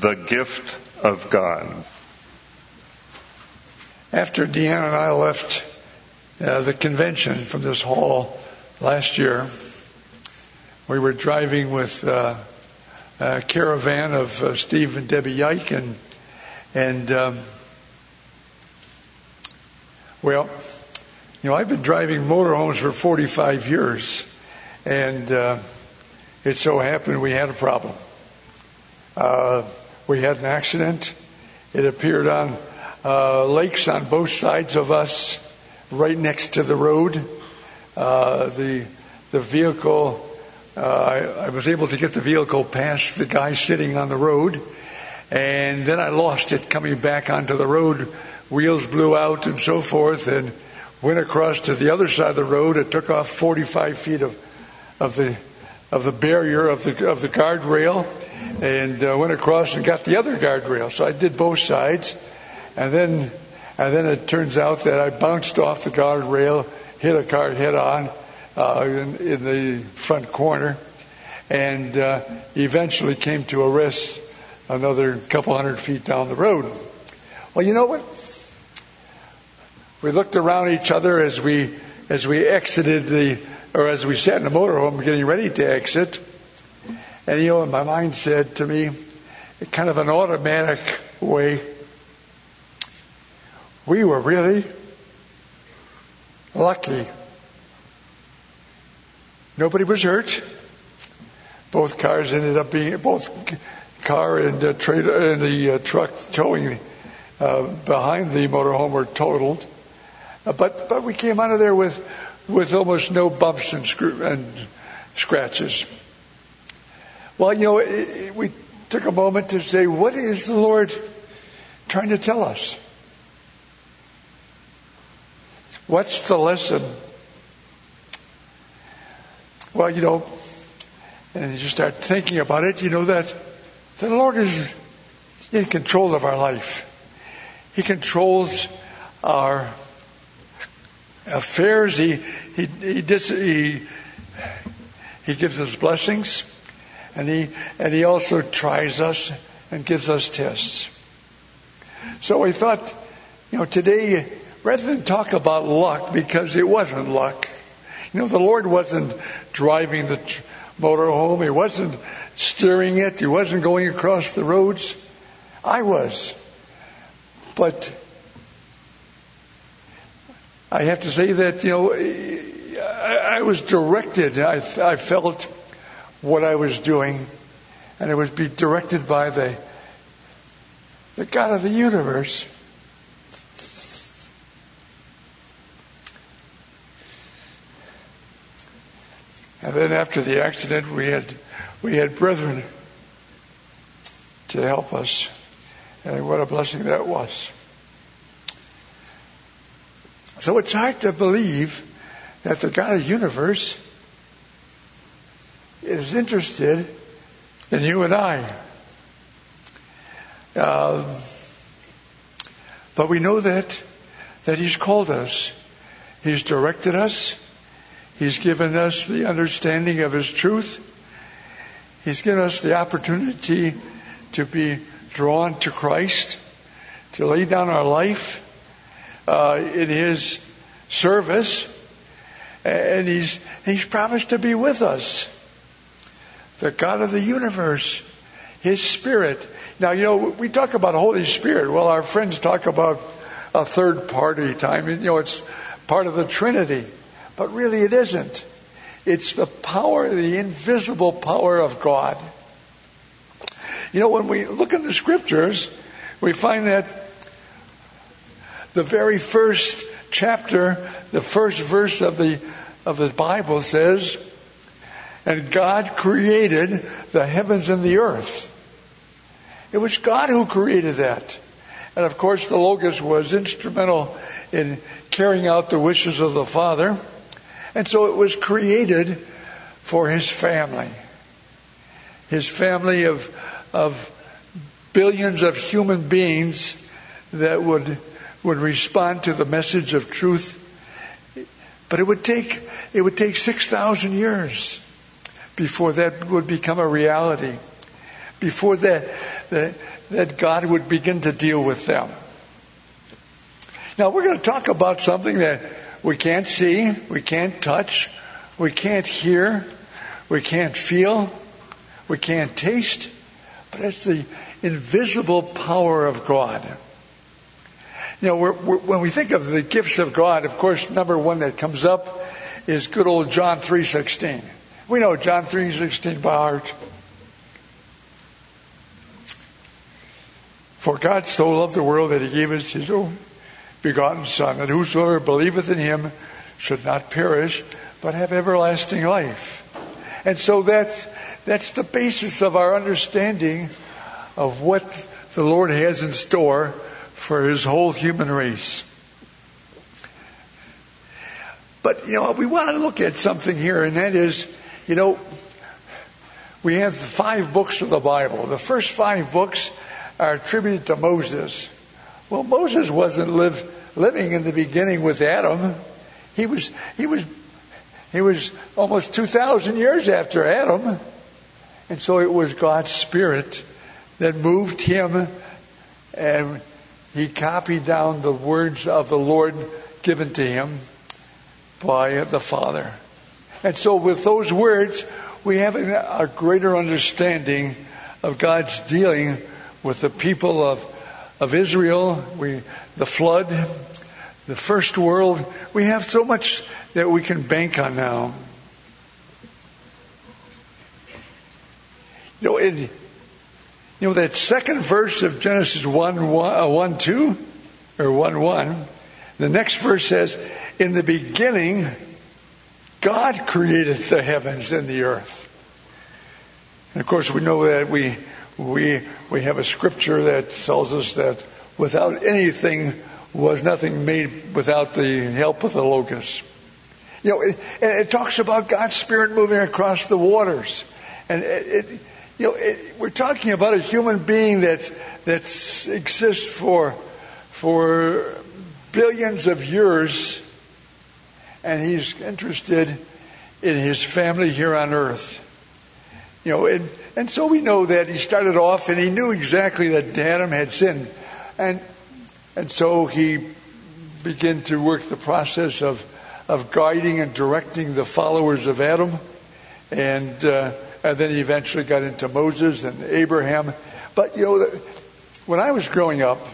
the gift of God. After Deanna and I left the convention from this hall last year, we were driving with a caravan of Steve and Debbie Yike, and I've been driving motorhomes for 45 years, and it so happened we had a problem. We had an accident. It appeared on lakes on both sides of us, right next to the road. The vehicle, I was able to get the vehicle past the guy sitting on the road, and then I lost it coming back onto the road. Wheels blew out and so forth, and went across to the other side of the road. It took off 45 feet of the barrier of the guardrail, and went across and got the other guardrail. So I did both sides, and then it turns out that I bounced off the guardrail, hit a car head on in the front corner, and eventually came to a rest another couple hundred feet down the road. Well, you know what? We looked around each other as we exited as we sat in the motorhome getting ready to exit. And my mind said to me, kind of an automatic way, we were really lucky. Nobody was hurt. Both cars ended up both car and trailer and the truck towing behind the motorhome were totaled. But we came out of there with almost no bumps and scratches. Well, we took a moment to say, what is the Lord trying to tell us? What's the lesson? Well, and you start thinking about it, that the Lord is in control of our life. He controls our affairs. He gives us blessings, and he also tries us and gives us tests. So we thought, today, rather than talk about luck, because it wasn't luck. The Lord wasn't driving the motorhome. He wasn't steering it. He wasn't going across the roads. I was. But I have to say that, I was directed. I felt what I was doing, and it would be directed by the God of the universe. And then after the accident, we had brethren to help us, and what a blessing that was. So it's hard to believe that the God of the universe is interested in you and I. But we know that He's called us. He's directed us. He's given us the understanding of His truth. He's given us the opportunity to be drawn to Christ, to lay down our life in His service, and He's promised to be with us. The God of the universe, His Spirit. Now, we talk about Holy Spirit. Well, our friends talk about a third party time. It's part of the Trinity. But really it isn't. It's the power, the invisible power of God. When we look in the Scriptures, we find that the very first chapter, the first verse of the Bible says, and God created the heavens and the earth. It was God who created that. And of course the Logos was instrumental in carrying out the wishes of the Father. And so it was created for His family. His family of billions of human beings that would respond to the message of truth. But it would take 6,000 years before that would become a reality. Before that that God would begin to deal with them. Now we're going to talk about something that we can't see, we can't touch, we can't hear, we can't feel, we can't taste, but it's the invisible power of God. You know, when we think of the gifts of God, of course, number one that comes up is good old John 3:16. We know John 3:16 by heart. For God so loved the world that he gave us his own begotten Son, that whosoever believeth in him should not perish, but have everlasting life. And so that's the basis of our understanding of what the Lord has in store for his whole human race. But, we want to look at something here, and that is, we have the 5 books of the Bible. The first 5 books are attributed to Moses. Well, Moses wasn't living in the beginning with Adam. He was almost 2,000 years after Adam. And so it was God's Spirit that moved him, and he copied down the words of the Lord given to him by the Father. And so with those words, we have a greater understanding of God's dealing with the people of Israel, the flood, the first world. We have so much that we can bank on now. That second verse of Genesis 1:2 or 1:1, the next verse says, in the beginning, God created the heavens and the earth. And of course, we know that we have a scripture that tells us that without anything was nothing made without the help of the Logos. It talks about God's Spirit moving across the waters. And we're talking about a human being that exists for billions of years, and he's interested in his family here on earth. And so we know that he started off and he knew exactly that Adam had sinned. And so he began to work the process of guiding and directing the followers of Adam. And then he eventually got into Moses and Abraham. But, when I was growing up,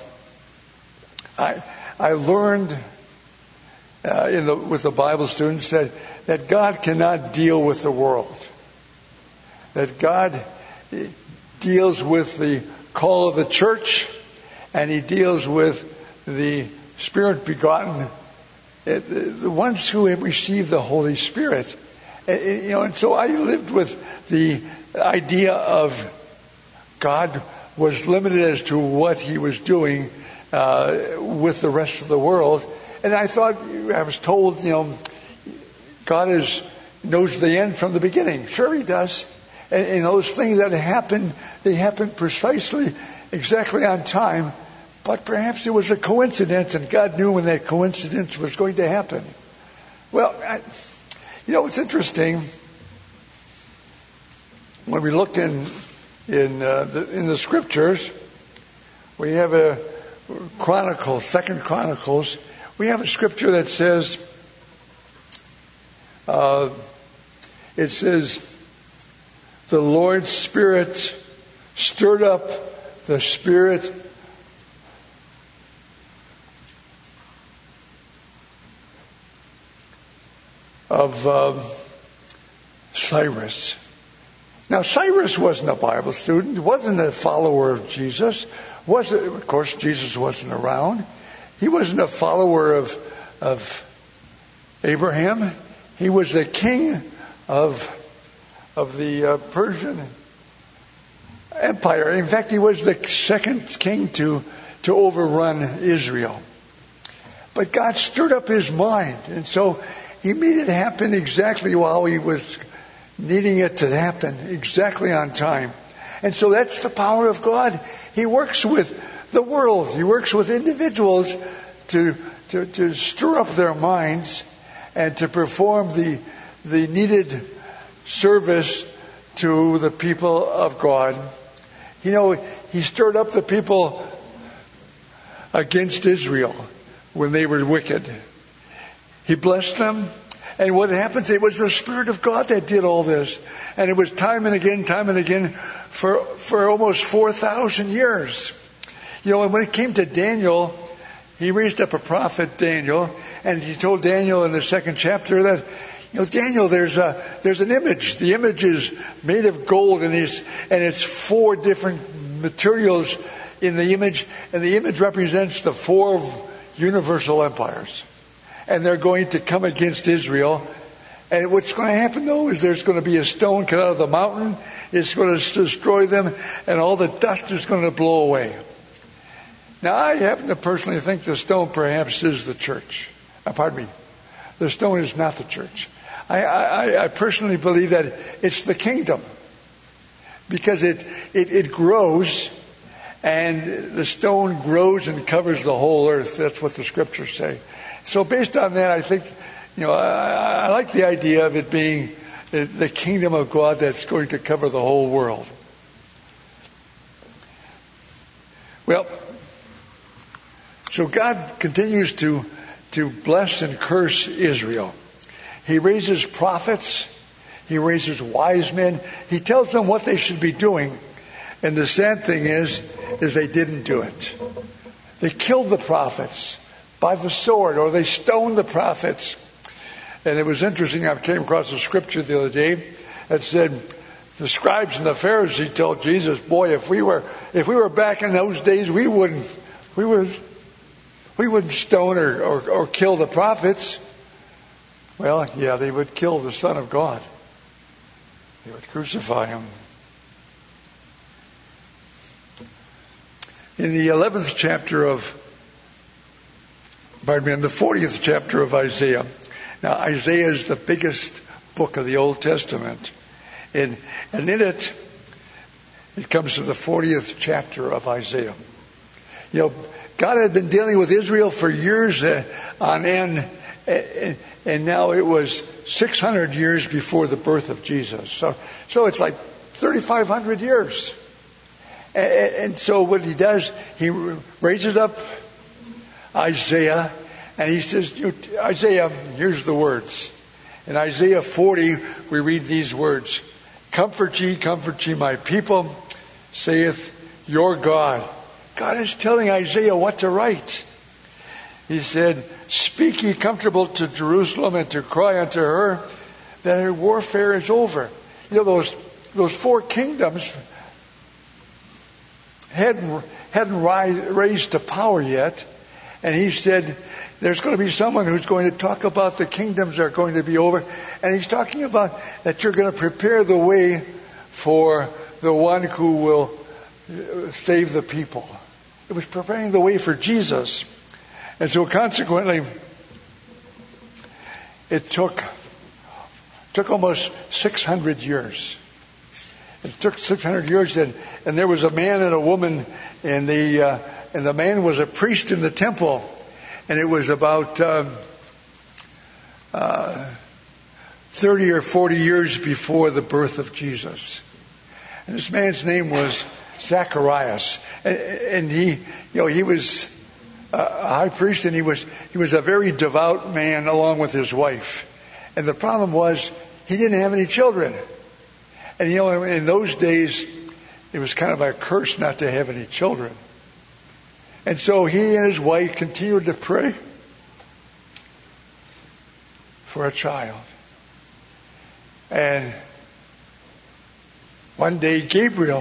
I learned with the Bible students that God cannot deal with the world. That God deals with the call of the church, and he deals with the Spirit begotten, the ones who have received the Holy Spirit. And so I lived with the idea of God was limited as to what he was doing with the rest of the world. And I was told, God knows the end from the beginning. Sure he does. And those things that happen, they happen precisely, exactly on time. But perhaps it was a coincidence, and God knew when that coincidence was going to happen. Well, it's interesting. When we look in the scriptures, we have a Chronicles, 2 Chronicles. We have a scripture that says, it says, the Lord's Spirit stirred up the spirit of Cyrus. Now, Cyrus wasn't a Bible student, wasn't a follower of Jesus. Of course, Jesus wasn't around. He wasn't a follower of Abraham. He was the king of the Persian Empire. In fact, he was the second king to overrun Israel. But God stirred up his mind, and so he made it happen exactly while he was needing it to happen, exactly on time. And so that's the power of God. He works with the world. He works with individuals to stir up their minds and to perform the needed service to the people of God. He stirred up the people against Israel when they were wicked. He blessed them. And what happened, it was the Spirit of God that did all this. And it was time and again, for almost 4,000 years. And when it came to Daniel, he raised up a prophet, Daniel, and he told Daniel in the 2nd chapter that, Daniel, there's an image. The image is made of gold, and it's 4 different materials in the image, and the image represents the 4 universal empires. And they're going to come against Israel. And what's going to happen, though, is there's going to be a stone cut out of the mountain. It's going to destroy them, and all the dust is going to blow away. Now, I happen to personally think the stone perhaps is the church. Pardon me. The stone is not the church. I personally believe that it's the kingdom. Because it grows, and the stone grows and covers the whole earth. That's what the scriptures say. So based on that, I think, I like the idea of it being the kingdom of God that's going to cover the whole world. Well, so God continues to bless and curse Israel. He raises prophets. He raises wise men. He tells them what they should be doing. And the sad thing is they didn't do it. They killed the prophets by the sword, or they stoned the prophets. And it was interesting, I came across a scripture the other day that said, the scribes and the Pharisees told Jesus, boy, if we were back in those days, we wouldn't stone or kill the prophets. Well, yeah, they would kill the Son of God. They would crucify him. In the 11th chapter in the 40th chapter of Isaiah. Now, Isaiah is the biggest book of the Old Testament. And in it comes to the 40th chapter of Isaiah. God had been dealing with Israel for years on end, and now it was 600 years before the birth of Jesus. So it's like 3,500 years. And so what he does, he raises up Isaiah, and he says, Isaiah, here's the words. In Isaiah 40, we read these words. Comfort ye, my people, saith your God. God is telling Isaiah what to write. He said, speak ye comfortable to Jerusalem, and to cry unto her that her warfare is over. Those 4 kingdoms hadn't raised to power yet. And he said, there's going to be someone who's going to talk about the kingdoms are going to be over. And he's talking about that you're going to prepare the way for the one who will save the people. It was preparing the way for Jesus. And so consequently, it took almost 600 years. It took 600 years, and there was a man and a woman, and the man was a priest in the temple, and it was about 30 or 40 years before the birth of Jesus. And this man's name was Zacharias, and he was a high priest, and he was a very devout man along with his wife. And the problem was he didn't have any children. And in those days, it was kind of a curse not to have any children. And so he and his wife continued to pray for a child. And one day, Gabriel,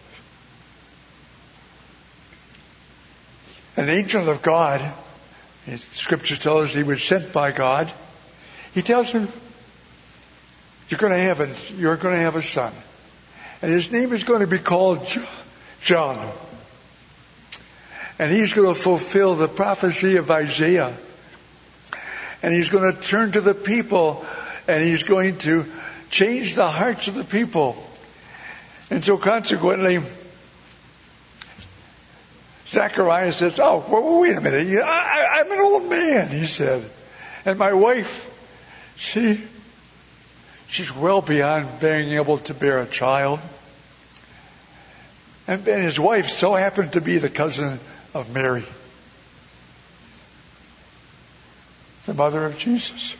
an angel of God, Scripture tells us he was sent by God. He tells him, you're going to have a son. And his name is going to be called John. And he's going to fulfill the prophecy of Isaiah. And he's going to turn to the people, and he's going to change the hearts of the people. And so consequently, Zacharias says, well, wait a minute. I'm an old man, he said. And my wife, she's well beyond being able to bear a child. And his wife so happened to be the cousin of Mary, the mother of Jesus.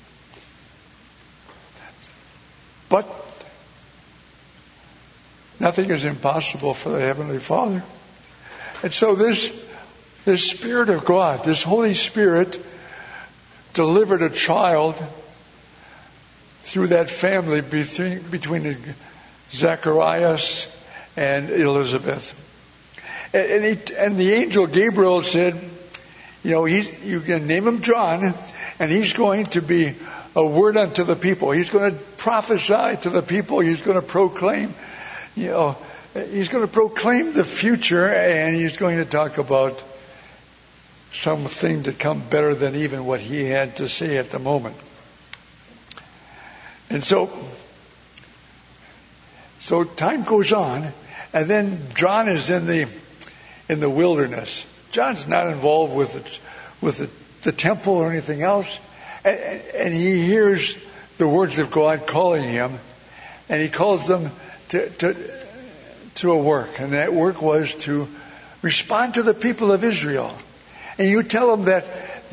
But nothing is impossible for the Heavenly Father. And so this Spirit of God, this Holy Spirit, delivered a child through that family between Zacharias and Elizabeth. And the angel Gabriel said, you can name him John, and he's going to be a word unto the people. He's going to prophesy to the people. He's going to proclaim, he's going to proclaim the future, and he's going to talk about something to come better than even what he had to say at the moment. And so time goes on, and then John is in the wilderness. John's not involved with the temple or anything else, and he hears the words of God calling him, and he calls them to a work, and that work was to respond to the people of Israel. And you tell them that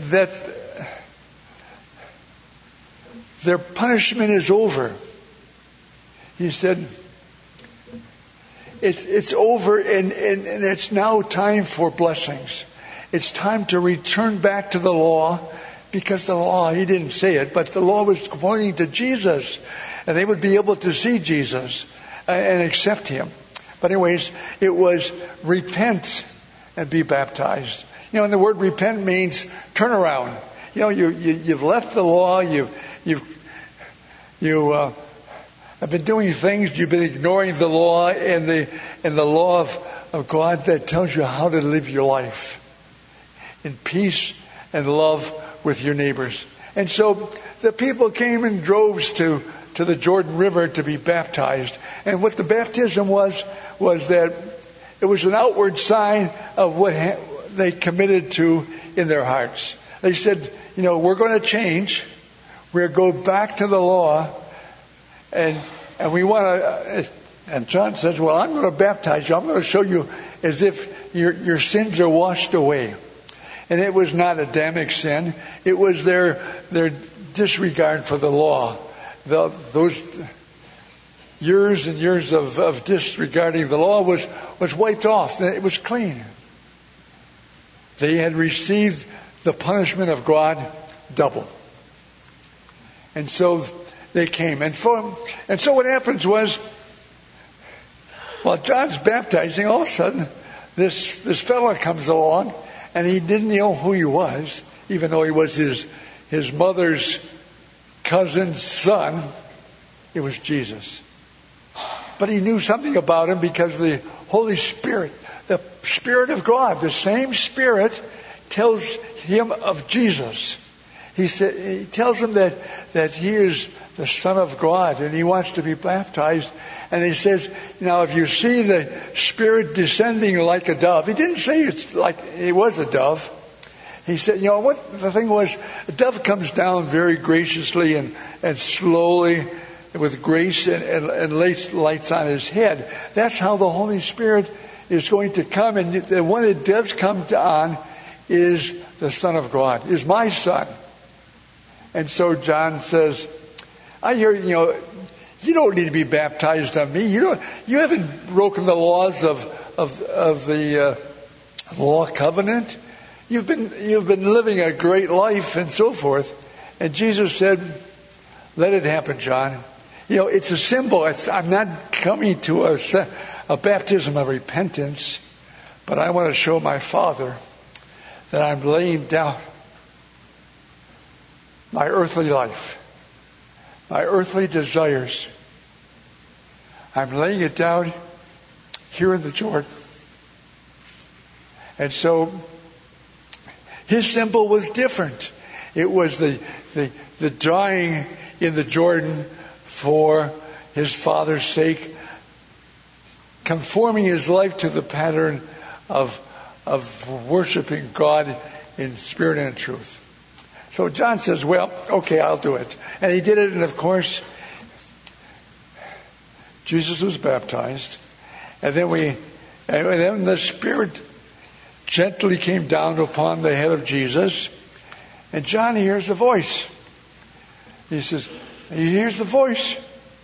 their punishment is over. He said, it's over, and it's now time for blessings. It's time to return back to the law, because the law, he didn't say it, but the law was pointing to Jesus, and they would be able to see Jesus and accept him. But anyways, it was repent and be baptized. And the word repent means turn around. You've left the law. You have been doing things. You've been ignoring the law and the law of God that tells you how to live your life in peace and love with your neighbors. And so the people came in droves to the Jordan River to be baptized. And what the baptism was that it was an outward sign of what they committed to in their hearts. They said, we're going to change. We're going to go back to the law. And we want to, and John says, well, I'm going to baptize you. I'm going to show you as if your sins are washed away. And it was not Adamic sin. It was their disregard for the law. Those years and years of disregarding the law was wiped off. It was clean. They had received the punishment of God double. And so they came. And so what happens was, while John's baptizing, all of a sudden, this fella comes along, and he didn't know who he was, even though he was his mother's cousin's son. It was Jesus. But he knew something about him because the Holy Spirit, the Spirit of God, the same Spirit tells him of Jesus. He tells him that he is the Son of God and he wants to be baptized. And he says, if you see the Spirit descending like a dove, he didn't say it's like it was a dove. He said, what the thing was, a dove comes down very graciously and slowly with grace and lights on his head. That's how the Holy Spirit is going to come. And the one that does come on is the Son of God, is my Son. And so John says, I hear, you don't need to be baptized on me. You haven't broken the laws of the law covenant. You've been living a great life and so forth. And Jesus said, let it happen, John. It's a symbol. I'm not coming to a baptism of repentance, but I want to show my Father that I'm laying down my earthly life, my earthly desires. I'm laying it down here in the Jordan. And so his symbol was different. It was the dying in the Jordan for his Father's sake, conforming his life to the pattern of worshiping God in spirit and truth. So John says, well, okay, I'll do it. And he did it, and of course, Jesus was baptized. And then we And then the Spirit gently came down upon the head of Jesus, and John hears a voice. He says, he hears the voice.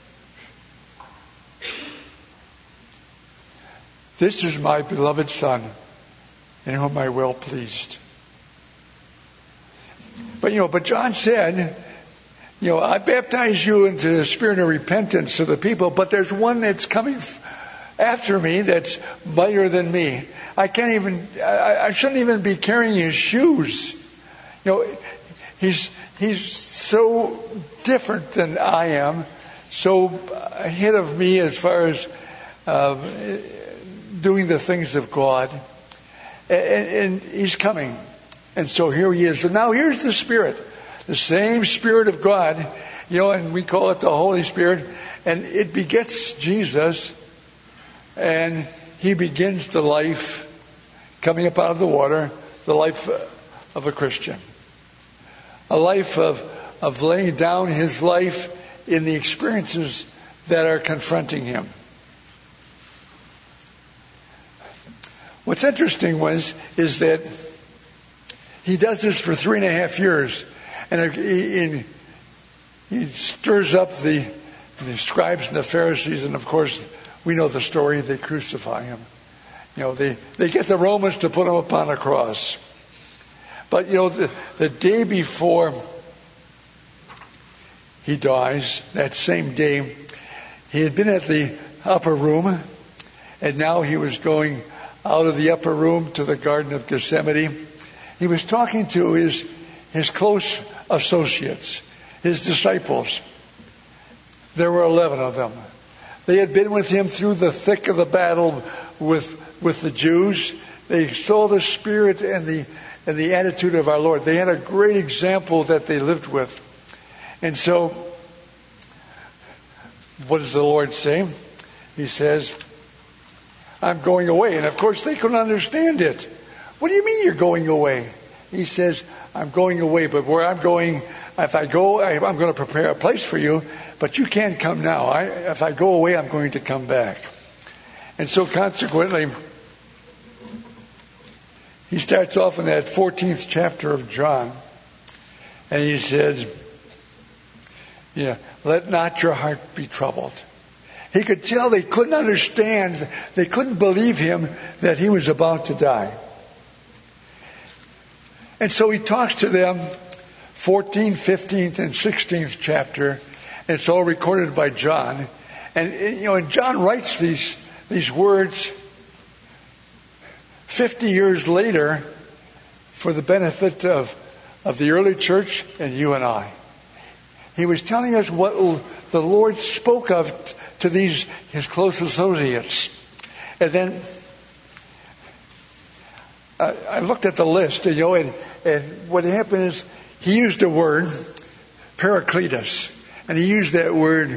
This is my beloved Son, in whom I am well pleased. But John said, I baptize you into the spirit of repentance to the people, but there's one that's coming after me that's mightier than me. I shouldn't even be carrying his shoes. He's so different than I am, so ahead of me as far as doing the things of God. And he's coming. And so here he is. So now here's the Spirit. The same Spirit of God, and we call it the Holy Spirit. And it begets Jesus. And he begins the life coming up out of the water, the life of a Christian. A life of laying down his life in the experiences that are confronting him. What's interesting is that he does this for 3.5 years, and he stirs up the scribes and the Pharisees, and of course we know the story. They crucify him. They get the Romans to put him upon a cross. But the day before he dies, that same day, he had been at the upper room, and now he was going out of the upper room to the Garden of Gethsemane. He was talking to his close associates, his disciples. There were 11 of them. They had been with him through the thick of the battle with the Jews. They saw the spirit and the attitude of our Lord. They had a great example that they lived with. And so, what does the Lord say? He says, I'm going away. And of course they couldn't understand it. What do you mean you're going away? He says, I'm going away, but where I'm going, if I go, I'm going to prepare a place for you, but you can't come now. If I go away, I'm going to come back. And so consequently, he starts off in that 14th chapter of John, and he said, let not your heart be troubled. He could tell they couldn't understand, they couldn't believe him that he was about to die. And so he talks to them, 14th, 15th, and 16th chapter, and it's all recorded by John. And John writes these words 50 years later for the benefit of the early church and you and I. He was telling us what the Lord spoke of to his close associates. And then I looked at the list, and what happened is he used a word, Paracletus, and he used that word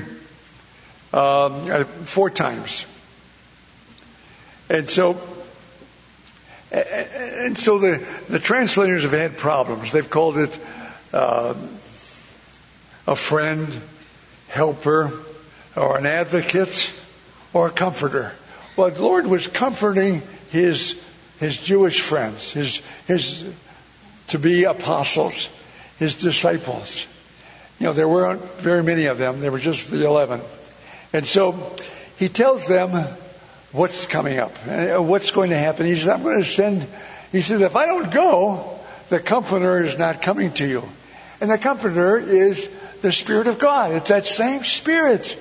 4 times. And so the translators have had problems. They've called it a friend, helper, or an advocate, or a comforter. Well, the Lord was comforting his Jewish friends, his to be apostles, his disciples. There weren't very many of them. There were just the 11. And so he tells them what's coming up, what's going to happen. He says, I'm going to send, he says, if I don't go, the Comforter is not coming to you. And the Comforter is the Spirit of God. It's that same Spirit.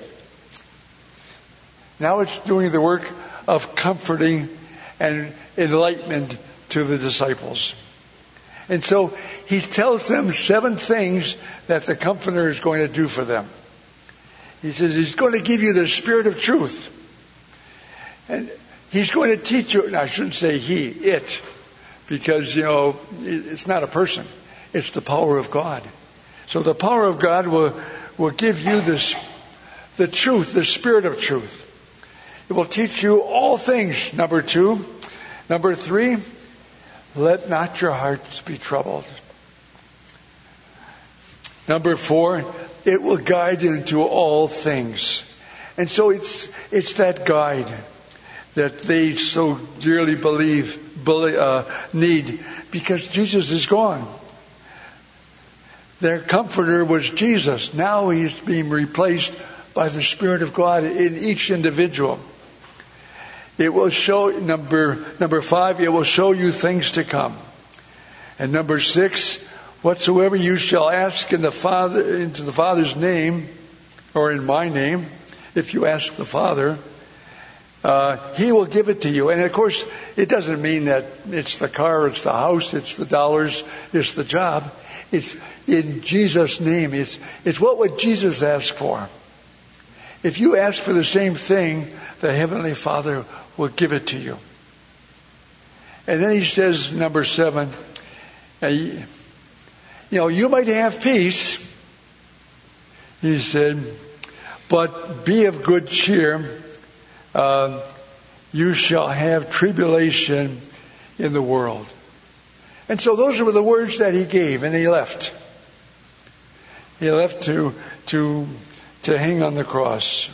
Now it's doing the work of comforting and enlightenment to the disciples. And so he tells them 7 things that the Comforter is going to do for them. He says he's going to give you the Spirit of truth. And he's going to teach you, and I shouldn't say it, because, it's not a person. It's the power of God. So the power of God will give you the truth, the Spirit of truth. It will teach you all things, number 2. Number 3, let not your hearts be troubled. Number 4, it will guide you into all things. And so it's that guide that they so dearly need, because Jesus is gone. Their comforter was Jesus. Now he's being replaced by the Spirit of God in each individual. It will show, number 5, it will show you things to come. And number 6, whatsoever you shall ask into the Father's name, or in my name, if you ask the Father, He will give it to you. And of course, it doesn't mean that it's the car, it's the house, it's the dollars, it's the job. It's in Jesus' name. It's what would Jesus ask for? If you ask for the same thing, the Heavenly Father will give it to you. And then he says, number 7, you might have peace, he said, but be of good cheer. You shall have tribulation in the world. And so those were the words that he gave, and he left. He left to hang on the cross.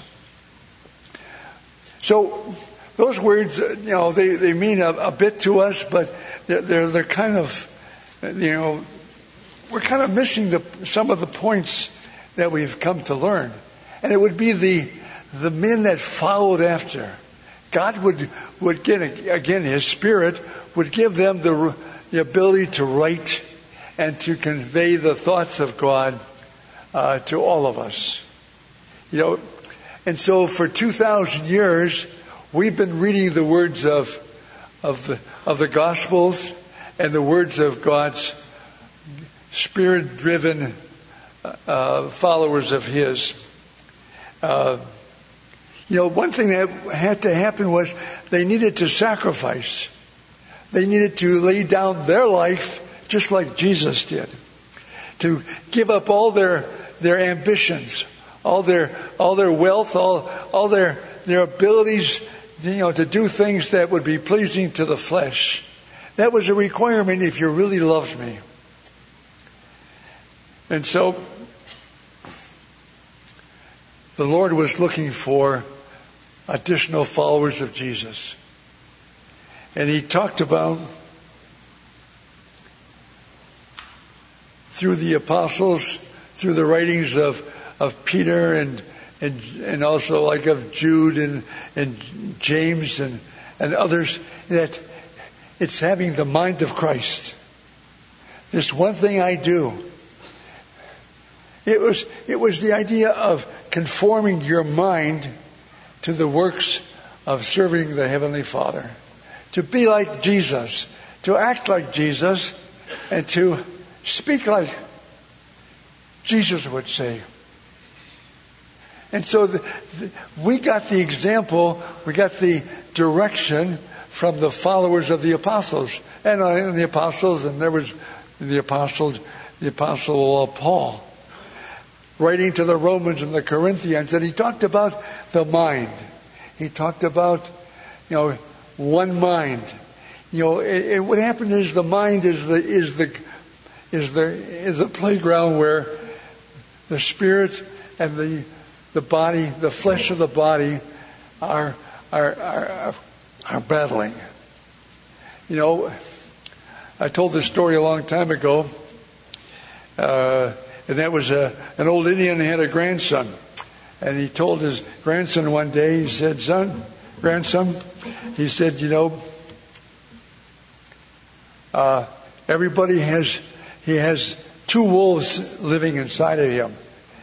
So those words, they mean a bit to us, but they're kind of, we're kind of missing some of the points that we've come to learn. And it would be the men that followed after. God would again, His Spirit would give them the ability to write and to convey the thoughts of God to all of us. And so for 2,000 years, we've been reading the words of the Gospels and the words of God's Spirit-driven followers of His. One thing that had to happen was they needed to sacrifice. They needed to lay down their life just like Jesus did. To give up all their ambitions, all their wealth, all their abilities, to do things that would be pleasing to the flesh. That was a requirement if you really loved me. And so the Lord was looking for additional followers of Jesus. And He talked about, through the apostles, through the writings of Peter and also like of Jude and James and others, that it's having the mind of Christ. This one thing I do. It was the idea of conforming your mind to the works of serving the Heavenly Father. To be like Jesus, to act like Jesus, and to speak like Jesus would say. And so we got the example, we got the direction from the followers of the apostles. And there was the apostle Paul, writing to the Romans and the Corinthians, and he talked about the mind. He talked about, one mind. What happened is the mind is the playground where the spirit and the body, the flesh of the body, are battling. I told this story a long time ago, and that was an old Indian who had a grandson, and he told his grandson one day, he said, grandson, he said, everybody has two wolves living inside of him,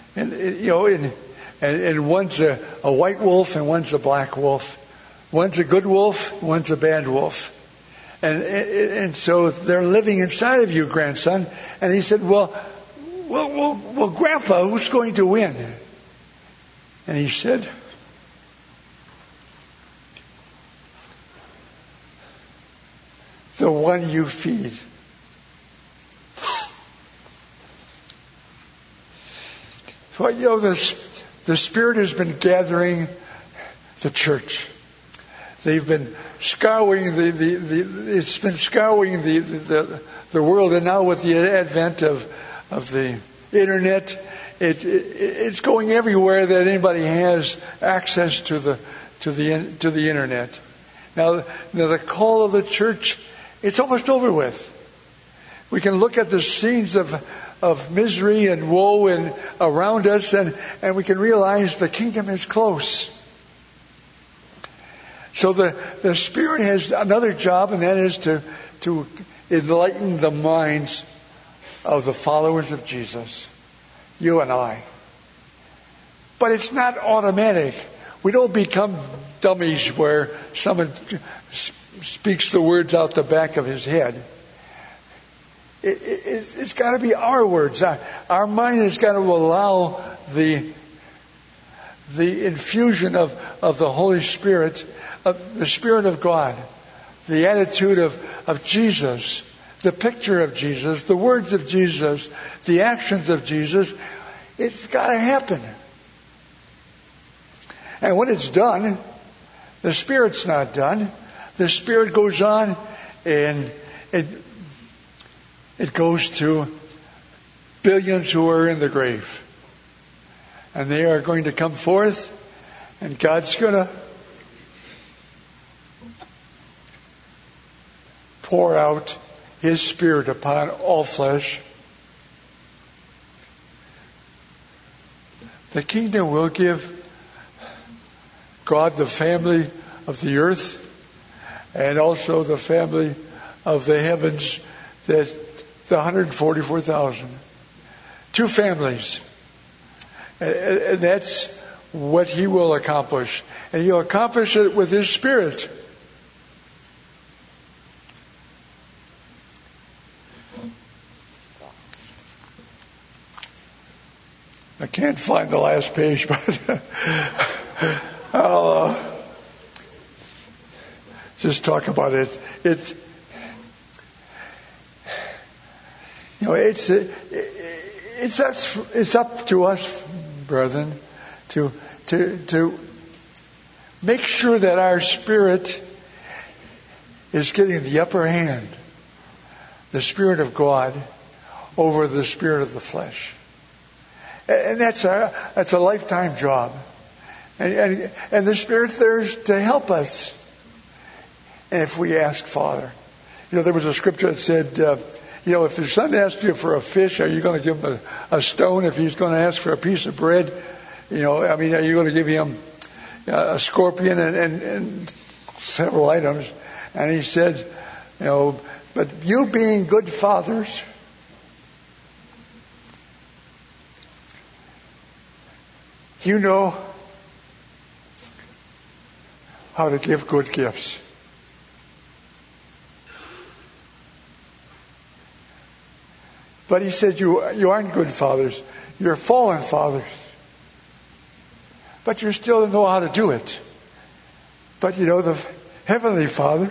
and one's a white wolf and one's a black wolf. One's a good wolf, one's a bad wolf. And so they're living inside of you, grandson. And he said, well, Grandpa, who's going to win? And he said, the one you feed. So, the Spirit has been gathering the church. They've been scouring it's been scouring the world, and now with the advent of the internet, it's going everywhere that anybody has access to the internet. Now the call of the church, it's almost over with. We can look at the scenes of misery and woe and around us, and we can realize the kingdom is close. So the Spirit has another job, and that is to enlighten the minds of the followers of Jesus, you and I. But it's not automatic. We don't become dummies where someone speaks the words out the back of his head. It's got to be our words. Our mind has got to allow the infusion of the Holy Spirit, of the Spirit of God, the attitude of Jesus, the picture of Jesus, the words of Jesus, the actions of Jesus. It's got to happen. And when it's done, the Spirit's not done. The Spirit goes on and it goes to billions who are in the grave. And they are going to come forth, and God's going to pour out His Spirit upon all flesh. The kingdom will give God the family of the earth and also the family of the heavens, that the 144,000. Two families. And that's what He will accomplish. And He'll accomplish it with His Spirit. I can't find the last page, but I'll just talk about it. It's up to us, brethren, to make sure that our spirit is getting the upper hand, the Spirit of God over the spirit of the flesh. And that's a lifetime job. And the Spirit's there to help us. And if we ask Father. There was a scripture that said, if your son asks you for a fish, are you going to give him a stone? If he's going to ask for a piece of bread, are you going to give him a scorpion and several items? And he said, but you being good fathers, you know how to give good gifts. But he said, you aren't good fathers. You're fallen fathers. But you still know how to do it. But the Heavenly Father,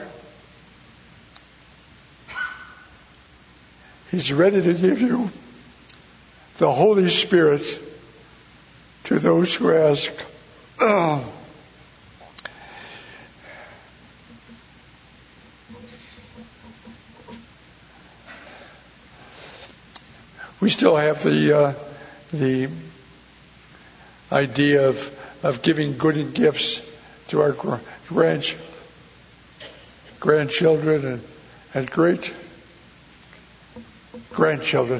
He's ready to give you the Holy Spirit to those who ask. We still have the idea of giving good gifts to our grandchildren and great grandchildren.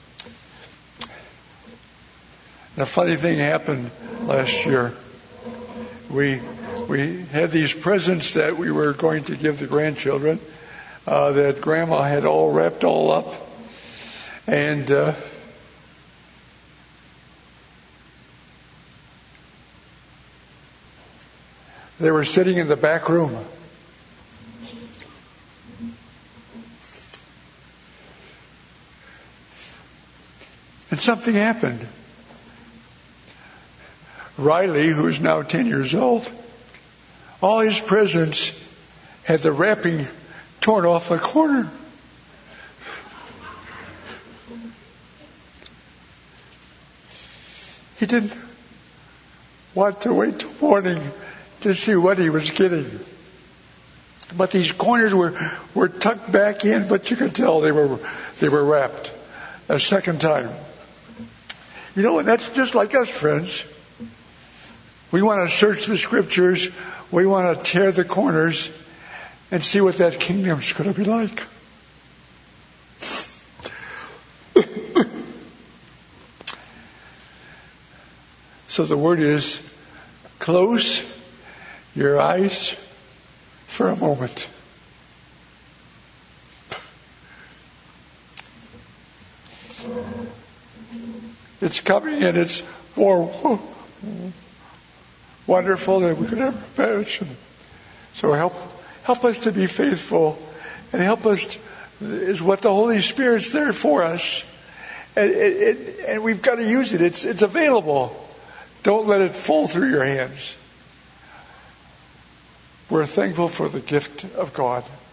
And a funny thing happened last year. We had these presents that we were going to give the grandchildren that Grandma had all wrapped all up. And they were sitting in the back room. And something happened. Riley, who is now 10 years old, all his presents had the wrapping torn off the corner. He didn't want to wait till morning to see what he was getting. But these corners were tucked back in, but you could tell they were wrapped a second time. And that's just like us, friends. We want to search the Scriptures. We want to tear the corners. and see what that kingdom's going to be like. So the word is, close your eyes for a moment. It's coming, and it's more wonderful than we could ever imagine. So help us to be faithful, and help us is what the Holy Spirit's there for us, and we've got to use it. It's available. Don't let it fall through your hands. We're thankful for the gift of God.